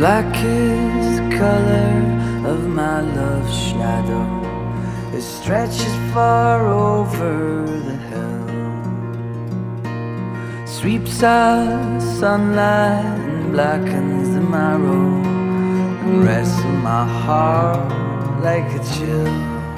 Black is the color of my love's shadow. It stretches far over the hill, sweeps out sunlight and blackens the marrow, and rests in my heart like a chill.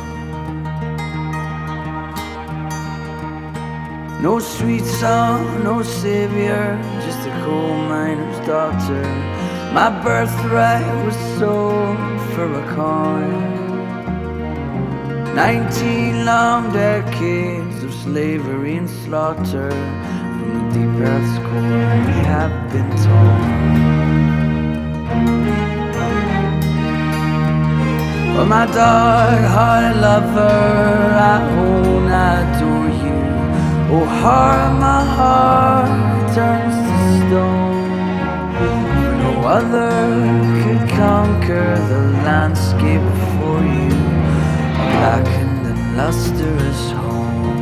No sweet song, no savior, just a coal miner's daughter. My birthright was sold for a coin. 19 long decades of slavery and slaughter. From the deep earth's core we have been torn. Oh, my dark-hearted lover, I own, I adore you. Oh, heart, my heart turns to stone. No other could conquer the landscape before you, a blackened and lustrous home.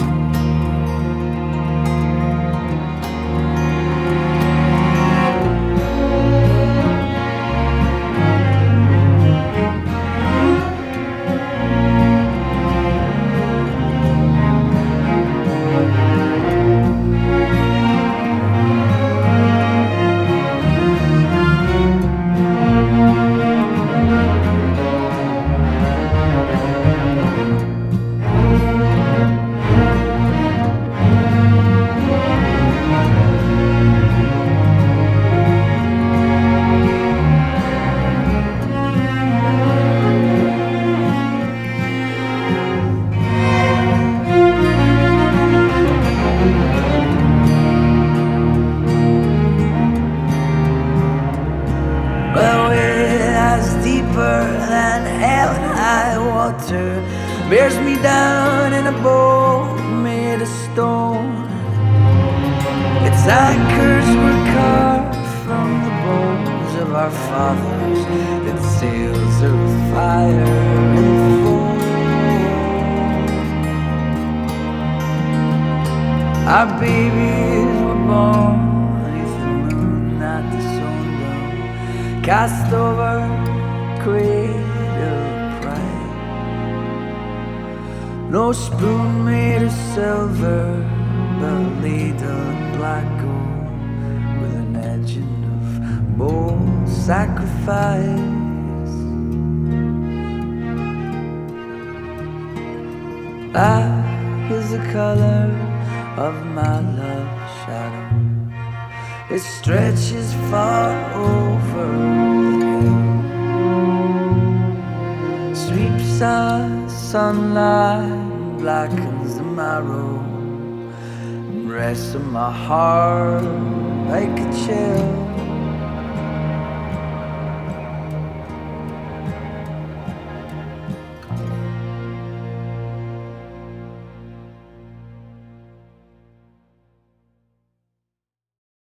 Deeper than hell and high water, bears me down in a boat made of stone. Its anchors were carved from the bones of our fathers. Its sails are of fire and foam. Our babies were born beneath the moon at the sundown, cast over cradle pride. No spoon made of silver, but a ladle of black gold, with an legend of bold sacrifice. Black is the color of my love's shadow. It stretches far over the hill, sweeps out sunlight, blackens the marrow, and rests in my heart like a chill.